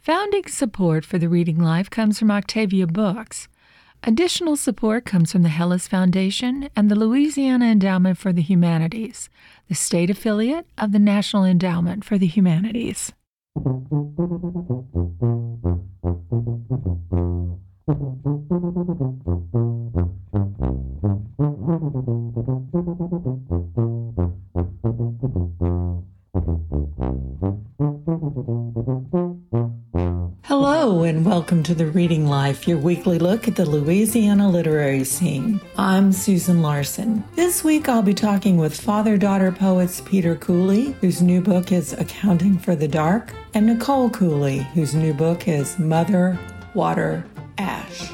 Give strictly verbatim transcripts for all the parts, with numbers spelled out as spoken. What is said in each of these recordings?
Founding support for the Reading Life comes from Octavia Books. Additional support comes from the Hellas Foundation and the Louisiana Endowment for the Humanities, the state affiliate of the National Endowment for the Humanities. Hello and welcome to The Reading Life, your weekly look at the Louisiana literary scene. I'm Susan Larson. This week I'll be talking with father-daughter poets Peter Cooley, whose new book is Accounting for the Dark, and Nicole Cooley, whose new book is Mother, Water, Ash.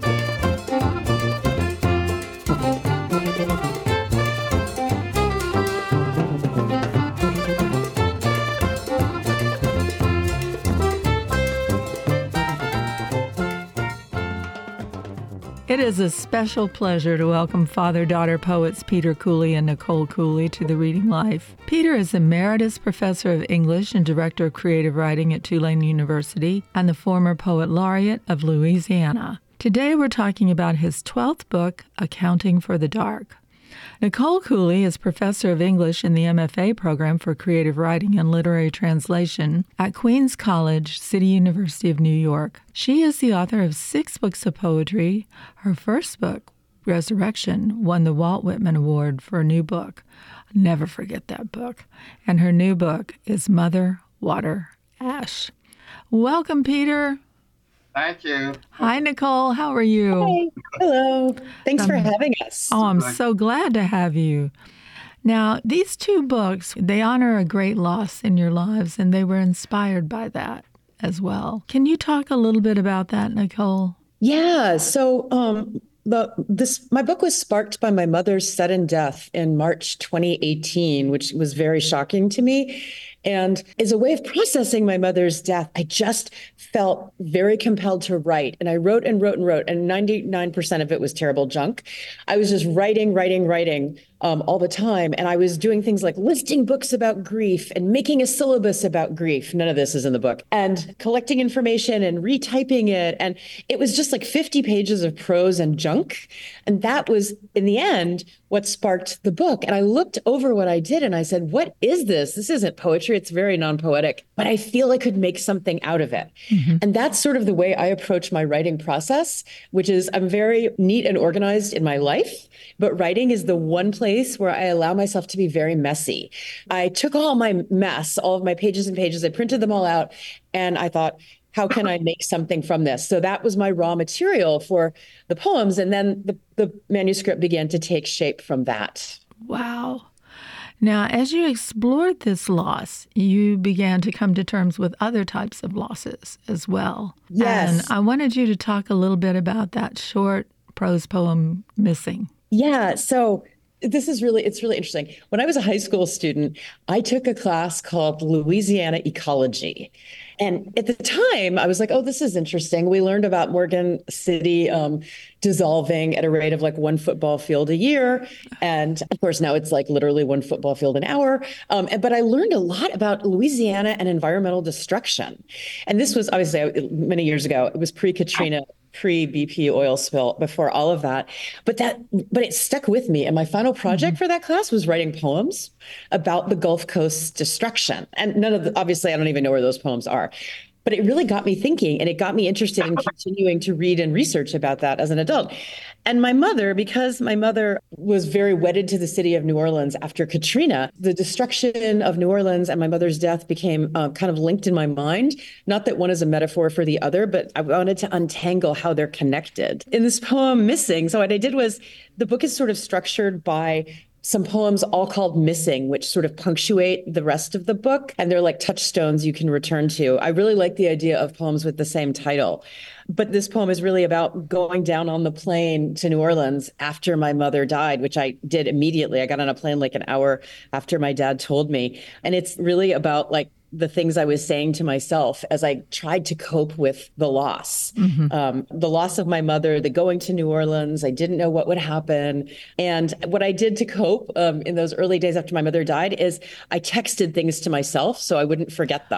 It is a special pleasure to welcome father-daughter poets Peter Cooley and Nicole Cooley to The Reading Life. Peter is Emeritus Professor of English and Director of Creative Writing at Tulane University and the former Poet Laureate of Louisiana. Today we're talking about his twelfth book, Accounting for the Dark. Nicole Cooley is Professor of English in the M F A program for Creative Writing and Literary Translation at Queens College, City University of New York. She is the author of six books of poetry. Her first book, Resurrection, won the Walt Whitman Award for a new book. I'll never forget that book. And her new book is Mother, Water, Ash. Welcome, Peter. Thank you. Hi, Nicole. How are you? Hi. Hello. Thanks um, for having us. Oh, I'm so glad to have you. Now, these two books, they honor a great loss in your lives, and they were inspired by that as well. Can you talk a little bit about that, Nicole? Yeah. So um, the this my book was sparked by my mother's sudden death in March twenty eighteen, which was very shocking to me. And as a way of processing my mother's death, I just felt very compelled to write. And I wrote and wrote and wrote, and ninety-nine percent of it was terrible junk. I was just writing, writing, writing um, all the time. And I was doing things like listing books about grief and making a syllabus about grief. None of this is in the book. And collecting information and retyping it. And it was just like fifty pages of prose and junk. And that was, in the end, what sparked the book. And I looked over what I did and I said, what is this? This isn't poetry. It's very non-poetic, but I feel I could make something out of it. Mm-hmm. And that's sort of the way I approach my writing process, which is I'm very neat and organized in my life, but writing is the one place where I allow myself to be very messy. I took all my mess, all of my pages and pages, I printed them all out, and I thought, how can I make something from this? So that was my raw material for the poems. And then the, the manuscript began to take shape from that. Wow. Now, as you explored this loss, you began to come to terms with other types of losses as well. Yes. And I wanted you to talk a little bit about that short prose poem, Missing. Yeah. So this is really, it's really interesting. When I was a high school student, I took a class called Louisiana Ecology. And at the time, I was like, oh, this is interesting. We learned about Morgan City um, dissolving at a rate of like one football field a year. And of course, now it's like literally one football field an hour. Um, and, but I learned a lot about Louisiana and environmental destruction. And this was obviously many years ago. It was pre-Katrina, pre-B P oil spill, before all of that. But that, but it stuck with me. And my final project mm-hmm. for that class was writing poems about the Gulf Coast's destruction. And none of the, obviously, I don't even know where those poems are. But it really got me thinking, and it got me interested in continuing to read and research about that as an adult. And my mother, because my mother was very wedded to the city of New Orleans after Katrina, the destruction of New Orleans and my mother's death became uh, kind of linked in my mind. Not that one is a metaphor for the other, but I wanted to untangle how they're connected. In this poem, Missing, so what I did was, the book is sort of structured by some poems all called Missing, which sort of punctuate the rest of the book. And they're like touchstones you can return to. I really like the idea of poems with the same title. But this poem is really about going down on the plane to New Orleans after my mother died, which I did immediately. I got on a plane like an hour after my dad told me. And it's really about like the things I was saying to myself as I tried to cope with the loss, mm-hmm. um, the loss of my mother, the going to New Orleans. I didn't know what would happen. And what I did to cope um, in those early days after my mother died is I texted things to myself so I wouldn't forget them.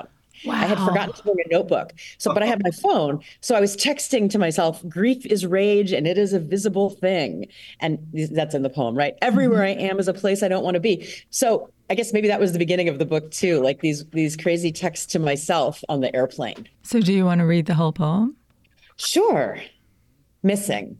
I had Wow. forgotten to bring a notebook. So, but I had my phone. So I was texting to myself, grief is rage and it is a visible thing. And that's in the poem, right? Everywhere Mhm. I am is a place I don't want to be. So I guess maybe that was the beginning of the book too, like these these crazy texts to myself on the airplane. So, do you want to read the whole poem? Sure. Missing.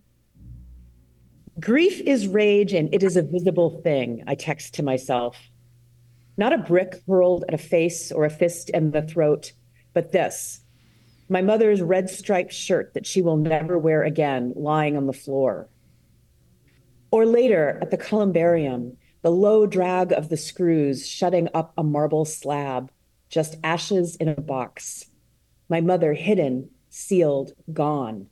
Grief is rage and it is a visible thing, I text to myself. Not a brick hurled at a face or a fist in the throat, but this, my mother's red striped shirt that she will never wear again, lying on the floor. Or later at the columbarium, the low drag of the screws shutting up a marble slab, just ashes in a box. My mother hidden, sealed, gone.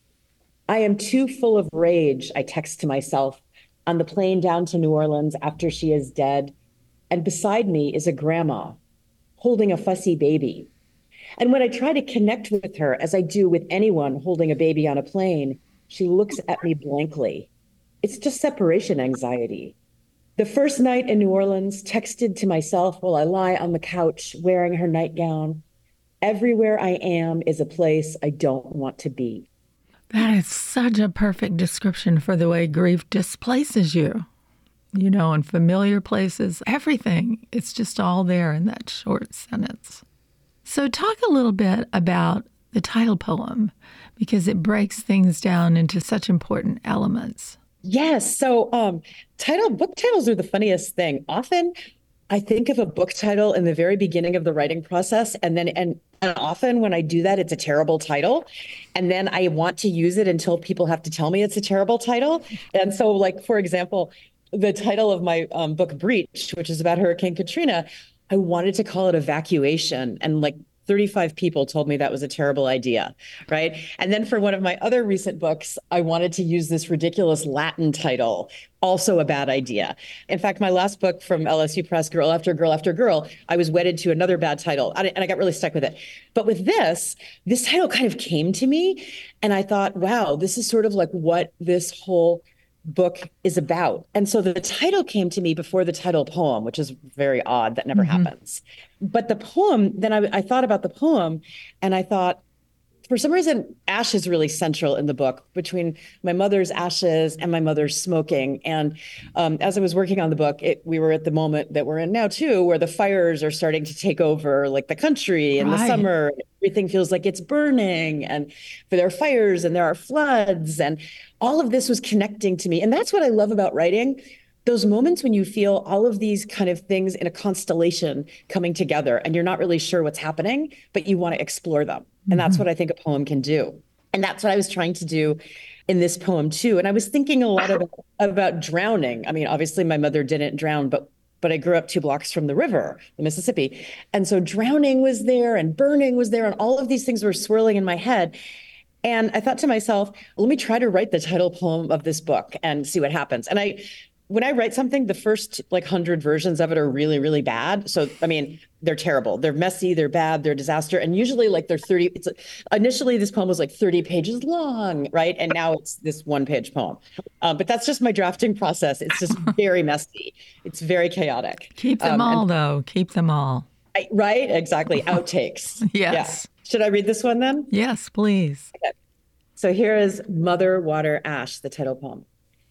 I am too full of rage, I text to myself on the plane down to New Orleans after she is dead. And beside me is a grandma holding a fussy baby. And when I try to connect with her, as I do with anyone holding a baby on a plane, she looks at me blankly. It's just separation anxiety. The first night in New Orleans, texted to myself while I lie on the couch wearing her nightgown. Everywhere I am is a place I don't want to be. That is such a perfect description for the way grief displaces you. You know, in familiar places, everything. It's just all there in that short sentence. So talk a little bit about the title poem, because it breaks things down into such important elements. Yes. So um title book titles are the funniest thing. Often I think of a book title in the very beginning of the writing process, and then and, and often when I do that, it's a terrible title. And then I want to use it until people have to tell me it's a terrible title. And so, like, for example, the title of my um, book, Breach, which is about Hurricane Katrina, I wanted to call it Evacuation. And like thirty-five people told me that was a terrible idea, right? And then for one of my other recent books, I wanted to use this ridiculous Latin title, also a bad idea. In fact, my last book from L S U Press, Girl After Girl After Girl, I was wedded to another bad title, and I got really stuck with it. But with this, this title kind of came to me, and I thought, wow, this is sort of like what this whole book is about. And so the title came to me before the title poem, which is very odd. That never Mm-hmm. happens. But the poem, then I, I thought about the poem and I thought, for some reason, ash is really central in the book, between my mother's ashes and my mother's smoking. And um, as I was working on the book, it, we were at the moment that we're in now, too, where the fires are starting to take over, like the country in the Right. summer. Everything feels like it's burning, and there are fires and there are floods. And all of this was connecting to me. And that's what I love about writing. Those moments when you feel all of these kind of things in a constellation coming together and you're not really sure what's happening, but you want to explore them. And that's what I think a poem can do. And that's what I was trying to do in this poem too. And I was thinking a lot about, about drowning. I mean, obviously my mother didn't drown, but but I grew up two blocks from the river, the Mississippi. And so drowning was there and burning was there and all of these things were swirling in my head. And I thought to myself, let me try to write the title poem of this book and see what happens. And I when I write something, the first like hundred versions of it are really, really bad. So, I mean, they're terrible. They're messy, they're bad, they're a disaster. And usually like they're thirty, it's initially this poem was like thirty pages long, right? And now it's this one page poem. Um, but that's just my drafting process. It's just very messy. It's very chaotic. Keep them Um, all, and though. Keep them all. I, right? Exactly. Outtakes. Yes. Yeah. Should I read this one then? Yes, please. Okay. So here is Mother, Water, Ash, the title poem.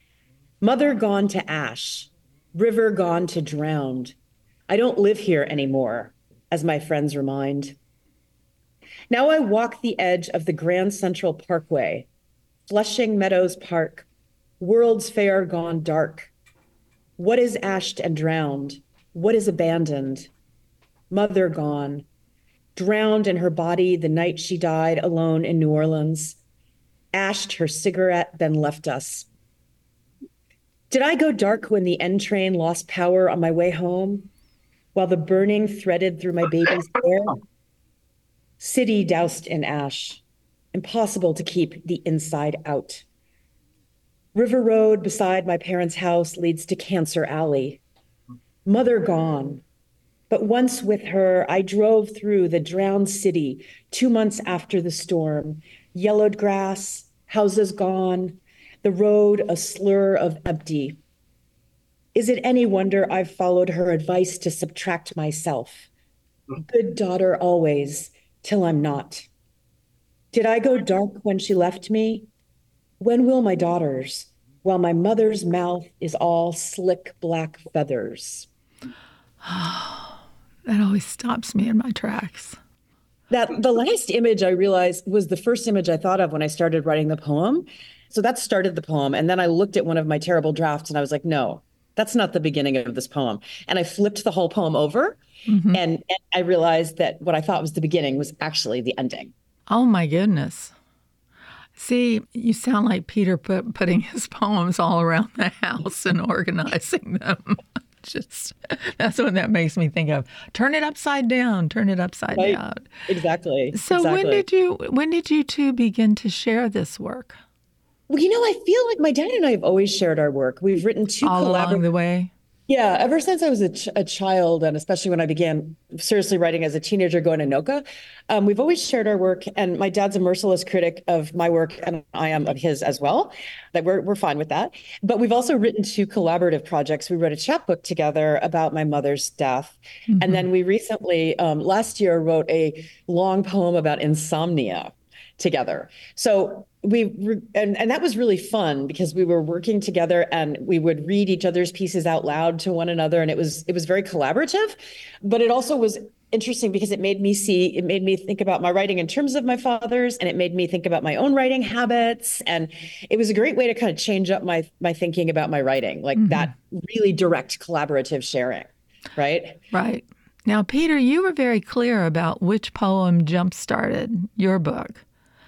Mother gone to ash, river gone to drowned. I don't live here anymore, as my friends remind. Now I walk the edge of the Grand Central Parkway, Flushing Meadows Park, World's Fair gone dark. What is ashed and drowned? What is abandoned? Mother gone, drowned in her body the night she died alone in New Orleans, ashed her cigarette, then left us. Did I go dark when the N train lost power on my way home, while the burning threaded through my baby's hair? City doused in ash, impossible to keep the inside out. River Road beside my parents' house leads to Cancer Alley. Mother gone, but once with her, I drove through the drowned city two months after the storm. Yellowed grass, houses gone, the road a slur of empty. Is it any wonder I've followed her advice to subtract myself? good daughter always, till I'm not. Did I go dark when she left me? When will my daughters, while my mother's mouth is all slick black feathers? That always stops me in my tracks. That the last image I realized was the first image I thought of when I started writing the poem. So that started the poem. And then I looked at one of my terrible drafts and I was like, no, that's not the beginning of this poem. And I flipped the whole poem over mm-hmm. and, and I realized that what I thought was the beginning was actually the ending. Oh, my goodness. See, you sound like Peter put, putting his poems all around the house and organizing them. Just that's what that makes me think of. Turn it upside down. Turn it upside right. down. Exactly. So exactly. when did you when did you two begin to share this work? Well, you know, I feel like my dad and I have always shared our work. We've written two all collabor- along the way. Yeah, ever since I was a, ch- a child, and especially when I began seriously writing as a teenager going to NOCA, um, we've always shared our work. And my dad's a merciless critic of my work, and I am of his as well. That we're we're fine with that. But we've also written two collaborative projects. We wrote a chapbook together about my mother's death, mm-hmm. and then we recently, um, last year, wrote a long poem about insomnia together. So we and, and that was really fun because we were working together and we would read each other's pieces out loud to one another, and it was it was very collaborative, but it also was interesting because it made me see it made me think about my writing in terms of my father's, and it made me think about my own writing habits, and it was a great way to kind of change up my my thinking about my writing, like mm-hmm. that really direct collaborative sharing, right? Right. Now, Peter, you were very clear about which poem jump-started your book.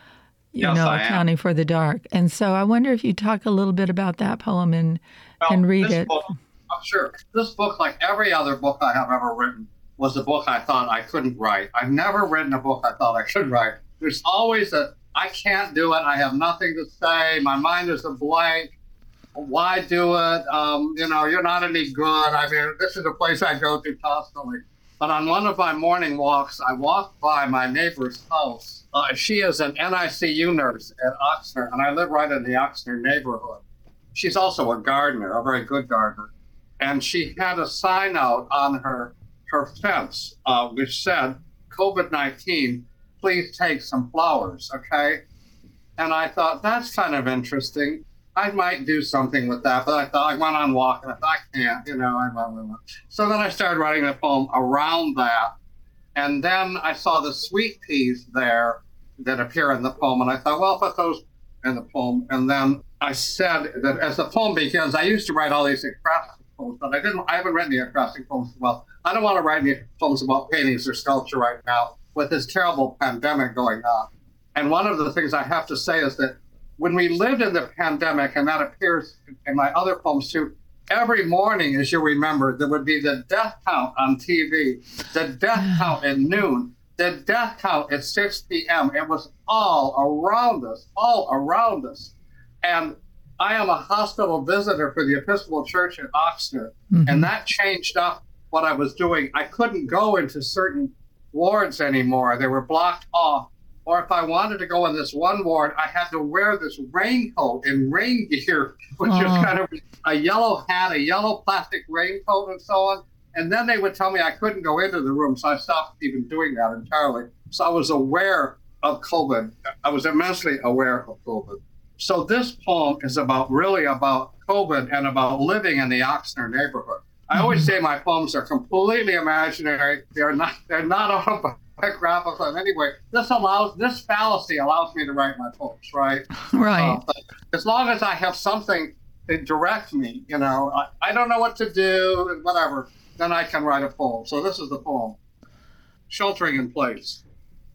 You yes, know, I Accounting am. for the Dark. And so I wonder if you talk a little bit about that poem and, well, and read this it. Book, I'm sure. This book, like every other book I have ever written, was a book I thought I couldn't write. I've never written a book I thought I could write. There's always a, I can't do it. I have nothing to say. My mind is a blank. Why do it? Um, you know, you're not any good. I mean, this is a place I go to constantly. But on one of my morning walks, I walked by my neighbor's house. Uh, she is an N I C U nurse at Oxnard, and I live right in the Oxnard neighborhood. She's also a gardener, a very good gardener. And she had a sign out on her, her fence, uh, which said, COVID nineteen, please take some flowers, okay? And I thought, that's kind of interesting. I might do something with that, but I thought I went on a walk, and I thought, I can't, you know. I, I, I. So then I started writing a poem around that. And then I saw the sweet peas there that appear in the poem, and I thought, well, put those in the poem. And then I said that as the poem begins, I used to write all these acrostic poems, but I didn't. I haven't written the acrostic poems. Well, I don't want to write any poems about paintings or sculpture right now with this terrible pandemic going on. And one of the things I have to say is that when we lived in the pandemic, and that appears in my other poems too, every morning, as you remember, there would be the death count on T V, the death count at noon, the death count at six p.m. It was all around us, all around us. And I am a hospital visitor for the Episcopal Church at Oxnard, mm-hmm. and that changed up what I was doing. I couldn't go into certain wards anymore. They were blocked off. Or if I wanted to go in this one ward, I had to wear this raincoat and rain gear, which oh. is kind of a yellow hat, a yellow plastic raincoat and so on. And then they would tell me I couldn't go into the room, so I stopped even doing that entirely. So I was aware of COVID. I was immensely aware of COVID. So this poem is about really about COVID and about living in the Oxnard neighborhood. I always say my poems are completely imaginary. They're not, they're not autobiographical in any way. This allows, this fallacy allows me to write my poems, right? Right. Uh, as long as I have something to direct me, you know, I, I don't know what to do, whatever, then I can write a poem. So this is the poem. Sheltering in Place.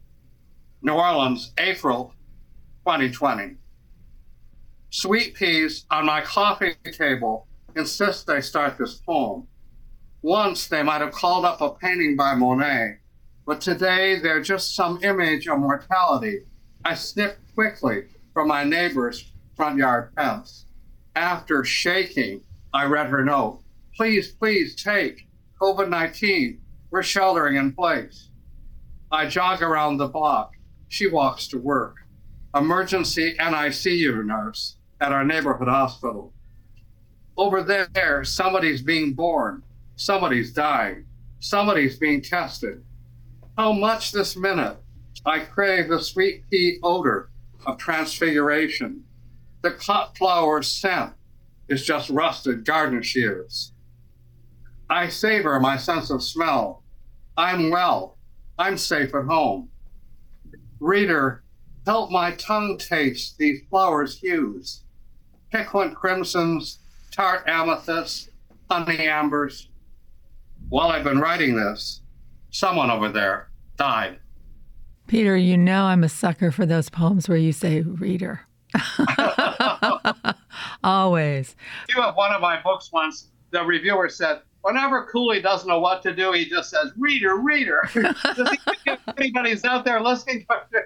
New Orleans, April twenty twenty. Sweet peas on my coffee table insist they start this poem. Once they might have called up a painting by Monet, but today they're just some image of mortality I snipped quickly from my neighbor's front yard fence. After shaking, I read her note. Please, please take COVID nineteen. We're sheltering in place. I jog around the block. She walks to work. Emergency N I C U nurse at our neighborhood hospital. Over there, somebody's being born. Somebody's dying. Somebody's being tested. How much this minute I crave the sweet pea odor of transfiguration. The cut flower's scent is just rusted garden shears. I savor my sense of smell. I'm well. I'm safe at home. Reader, help my tongue taste these flowers' hues. Piquant crimsons, tart amethysts, honey ambers. While I've been writing this, someone over there died. Peter, you know I'm a sucker for those poems where you say reader. Always. You have one of my books once, the reviewer said, whenever Cooley doesn't know what to do, he just says, reader, reader. Does he think anybody's out there listening?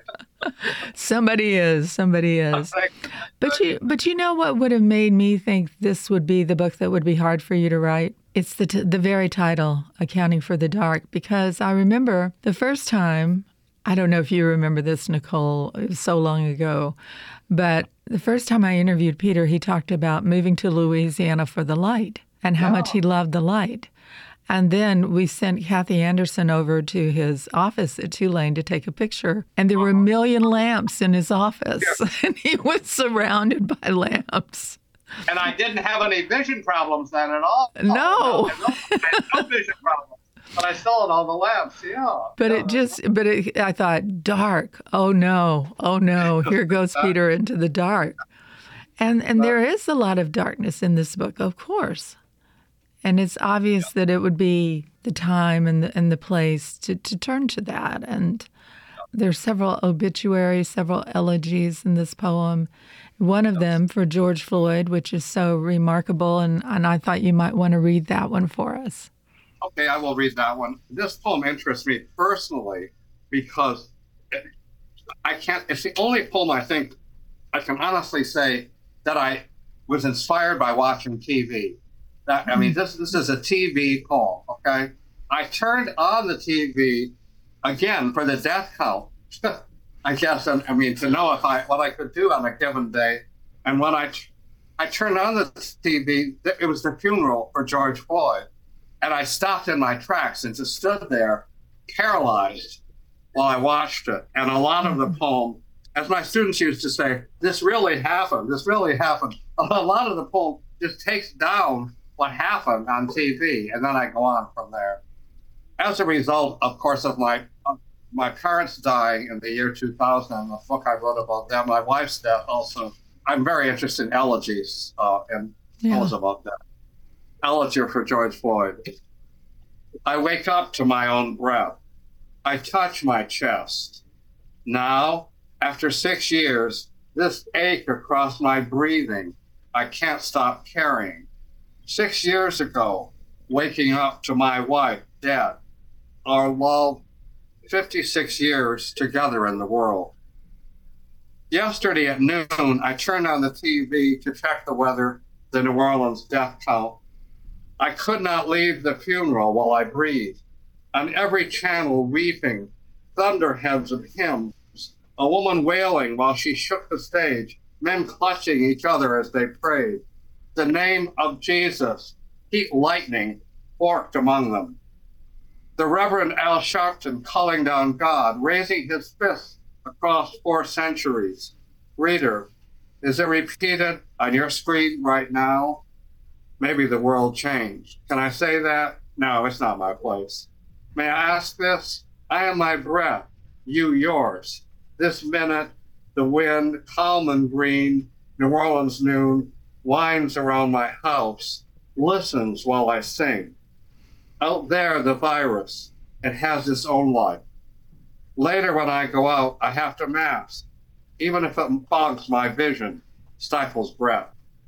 Somebody is. Somebody is. But you, but you know what would have made me think this would be the book that would be hard for you to write? It's the t- the very title, Accounting for the Dark, because I remember the first time, I don't know if you remember this, Nicole, it was so long ago, but the first time I interviewed Peter, he talked about moving to Louisiana for the light and how yeah. much he loved the light. And then we sent Kathy Anderson over to his office at Tulane to take a picture. And there were a million lamps in his office. Yeah. And he was surrounded by lamps. And I didn't have any vision problems then at all. No. no I, had no vision problems. But I still had all the lamps, yeah. But yeah. it just, but it, I thought, dark. Oh, no. Oh, no. Here goes Peter into the dark. And and there is a lot of darkness in this book, of course. And it's obvious that it would be the time and the, and the place to, to turn to that. And there's several obituaries, several elegies in this poem. One of them for George Floyd, which is so remarkable. And, and I thought you might want to read that one for us. Okay, I will read that one. This poem interests me personally because it, I can't, it's the only poem I think I can honestly say that I was inspired by watching T V. That, I mean, this this is a T V poem, okay? I turned on the T V again for the death count, I guess, and, I mean, to know if I what I could do on a given day. And when I, I turned on the T V, it was the funeral for George Floyd. And I stopped in my tracks and just stood there paralyzed while I watched it. And a lot of the poem, as my students used to say, this really happened, this really happened. A lot of the poem just takes down what happened on T V, and then I go on from there. As a result, of course, of my of my parents dying in the year two thousand, and the book I wrote about them, my wife's death also, I'm very interested in elegies uh, and yeah. poems about that. Elegy for George Floyd. I wake up to my own breath. I touch my chest. Now, after six years, this ache across my breathing, I can't stop carrying. Six years ago, waking up to my wife dead, our love, fifty-six years together in the world. Yesterday at noon, I turned on the T V to check the weather, the New Orleans death count. I could not leave the funeral while I breathed. On every channel weeping, thunderheads of hymns, a woman wailing while she shook the stage, men clutching each other as they prayed. The name of Jesus, heat lightning, forked among them. The Reverend Al Sharpton calling down God, raising his fist across four centuries. Reader, is it repeated on your screen right now? Maybe the world changed. Can I say that? No, it's not my place. May I ask this? I am my breath, you yours. This minute, the wind, calm and green, New Orleans noon, winds around my house, listens while I sing. Out there, the virus, it has its own life. Later when I go out, I have to mask, even if it fogs my vision, stifles breath.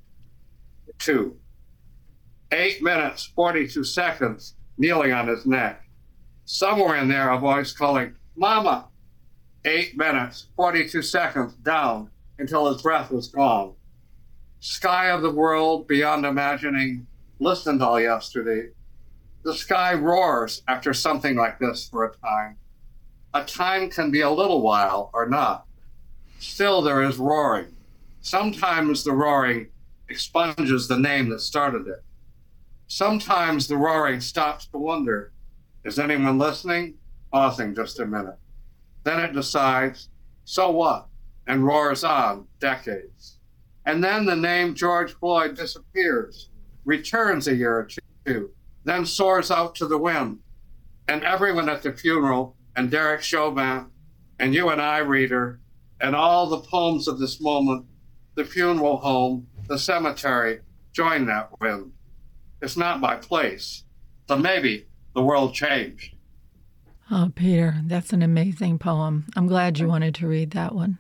Two. Eight minutes, forty-two seconds, kneeling on his neck. Somewhere in there, a voice calling, Mama. Eight minutes, forty-two seconds down until his breath was gone. Sky of the world beyond imagining, listened all yesterday. The sky roars after something like this for a time. A time can be a little while or not. Still there is roaring. Sometimes the roaring expunges the name that started it. Sometimes the roaring stops to wonder, is anyone listening? pausing just a minute. Then it decides, so what? And roars on decades. And then the name George Floyd disappears, returns a year or two, then soars out to the wind. And everyone at the funeral, and Derek Chauvin, and you and I, reader, and all the poems of this moment, the funeral home, the cemetery, join that wind. It's not my place. So maybe the world changed. Oh, Peter, that's an amazing poem. I'm glad you wanted to read that one.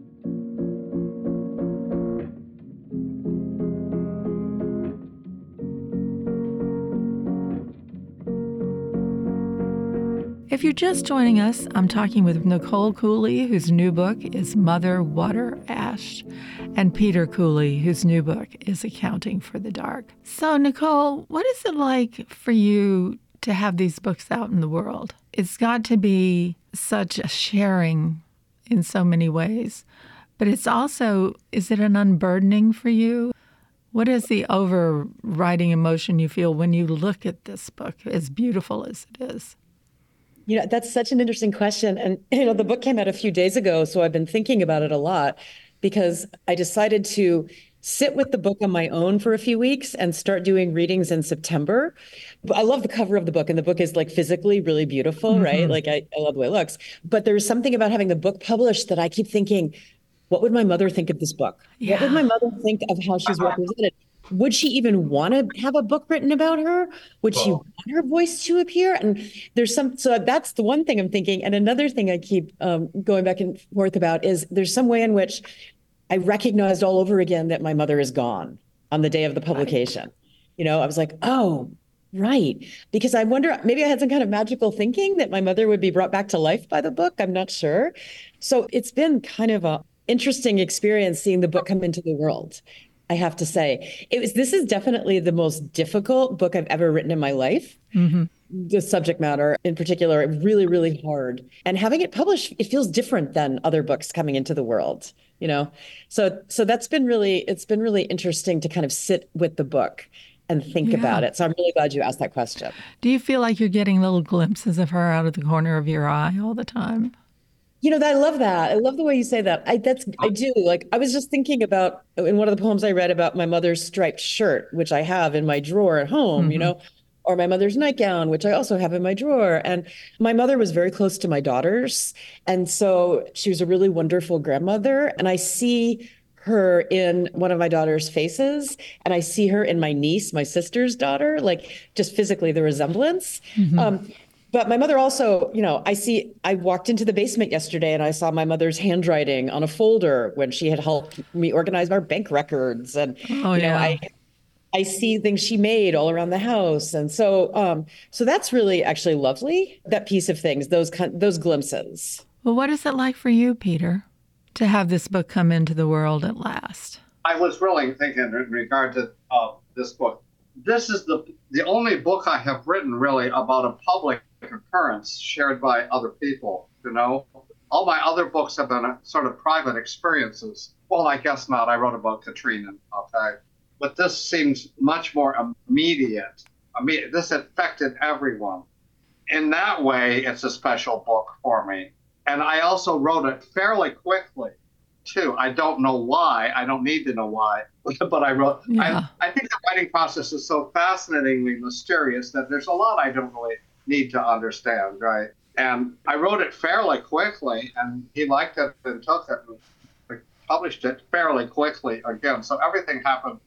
If you're just joining us, I'm talking with Nicole Cooley, whose new book is Mother, Water, Ash, and Peter Cooley, whose new book is Accounting for the Dark. So, Nicole, what is it like for you to have these books out in the world? It's got to be such a sharing in so many ways, but it's also, is it an unburdening for you? What is the overriding emotion you feel when you look at this book, as beautiful as it is? You know, that's such an interesting question. And, you know, the book came out a few days ago, so I've been thinking about it a lot because I decided to sit with the book on my own for a few weeks and start doing readings in September. I love the cover of the book, and the book is like physically really beautiful, mm-hmm. right? Like I, I love the way it looks. But there's something about having the book published that I keep thinking, what would my mother think of this book? Yeah. What would my mother think of how she's represented? Would she even want to have a book written about her? Would well, she want her voice to appear? And there's some, so that's the one thing I'm thinking. And another thing I keep um, going back and forth about is there's some way in which I recognized all over again that my mother is gone on the day of the publication. Right. You know, I was like, oh, right. Because I wonder, maybe I had some kind of magical thinking that my mother would be brought back to life by the book. I'm not sure. So it's been kind of a interesting experience seeing the book come into the world. I have to say, it was. This is definitely the most difficult book I've ever written in my life. Mm-hmm. The subject matter in particular, really, really hard. And having it published, it feels different than other books coming into the world, you know? So, so that's been really, it's been really interesting to kind of sit with the book and think yeah. about it. So I'm really glad you asked that question. Do you feel like you're getting little glimpses of her out of the corner of your eye all the time? You know, I love that. I love the way you say that. I that's I do. Like, I was just thinking about in one of the poems I read about my mother's striped shirt, which I have in my drawer at home, mm-hmm. you know, or my mother's nightgown, which I also have in my drawer. And my mother was very close to my daughters. And so she was a really wonderful grandmother. And I see her in one of my daughter's faces, and I see her in my niece, my sister's daughter, like just physically the resemblance. Mm-hmm. Um, But my mother also, you know, I see, I walked into the basement yesterday and I saw my mother's handwriting on a folder when she had helped me organize our bank records. And, oh, you know, yeah. I I see things she made all around the house. And so um, so that's really actually lovely, that piece of things, those those glimpses. Well, what is it like for you, Peter, to have this book come into the world at last? I was really thinking in regard to uh, this book. This is the the only book I have written really about a public occurrence shared by other people, you know. All my other books have been a, sort of private experiences. Well, I guess not. I wrote about Katrina, okay. But this seems much more immediate. Immediate. This affected everyone. In that way, it's a special book for me. And I also wrote it fairly quickly, too. I don't know why. I don't need to know why. But I wrote, yeah. I, I think the writing process is so fascinatingly mysterious that there's a lot I don't really need to understand, right? And I wrote it fairly quickly, and he liked it and took it and published it fairly quickly again. So everything happened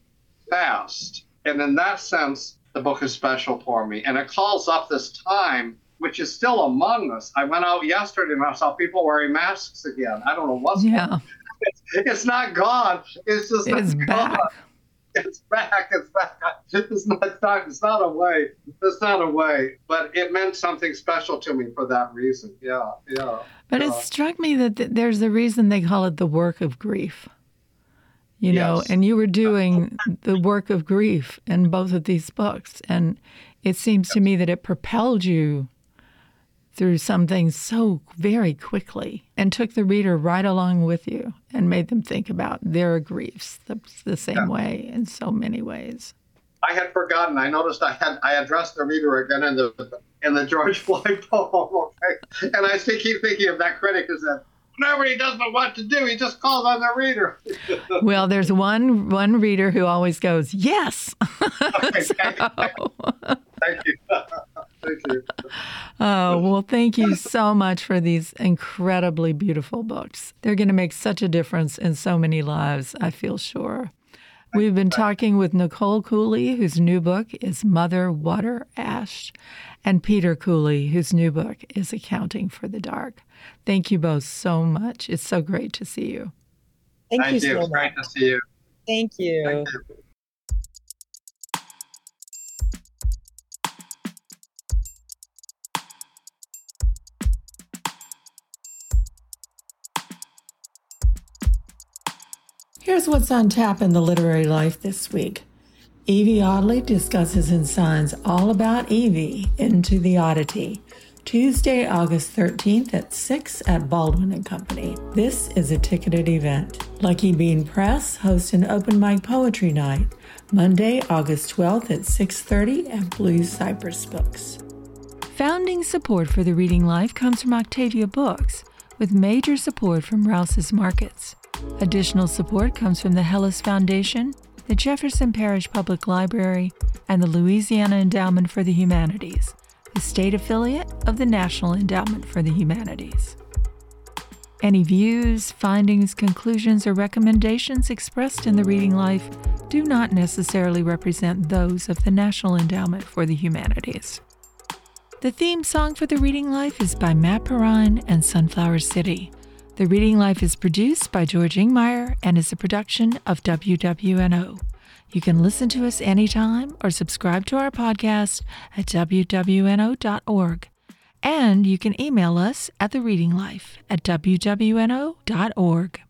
fast. And in that sense, the book is special for me. And it calls up this time, which is still among us. I went out yesterday and I saw people wearing masks again. I don't know what's yeah. going on. It's, it's not gone. It's just it's back. Gone. It's back. It's back. It's not, it's not. It's not away. It's not away. But it meant something special to me for that reason. Yeah, yeah. But yeah. it struck me that th- there's a reason they call it the work of grief. You know, yes. And you were doing the work of grief in both of these books, and it seems to me that it propelled you through some things so very quickly and took the reader right along with you and made them think about their griefs the, the same yeah. way in so many ways. I had forgotten. I noticed I had I addressed the reader again in the in the George Floyd poem. Okay, and I still keep thinking of that critic who said, whenever he doesn't know what to do, he just calls on the reader. Well, there's one one reader who always goes, yes. Okay, So- thank you. Thank you. Thank you. Oh, well, thank you so much for these incredibly beautiful books. They're going to make such a difference in so many lives, I feel sure. We've been talking with Nicole Cooley, whose new book is Mother, Water, Ash, and Peter Cooley, whose new book is Accounting for the Dark. Thank you both so much. It's so great to see you. Thank, Thank you you. so It's much. great to see you. Thank you. Thank you. Here's what's on tap in the literary life this week. Evie Oddly discusses and signs all about Evie Into the Oddity, Tuesday, August thirteenth at six at Baldwin and Company. This is a ticketed event. Lucky Bean Press hosts an open mic poetry night, Monday, August twelfth at six thirty at Blue Cypress Books. Founding support for the Reading Life comes from Octavia Books, with major support from Rouse's Markets. Additional support comes from the Hellas Foundation, the Jefferson Parish Public Library, and the Louisiana Endowment for the Humanities, the state affiliate of the National Endowment for the Humanities. Any views, findings, conclusions, or recommendations expressed in the Reading Life do not necessarily represent those of the National Endowment for the Humanities. The theme song for the Reading Life is by Matt Perrine and Sunflower City. The Reading Life is produced by George Ingmeyer and is a production of W W N O. You can listen to us anytime or subscribe to our podcast at W W N O dot org. And you can email us at the Reading Life at W W N O dot org.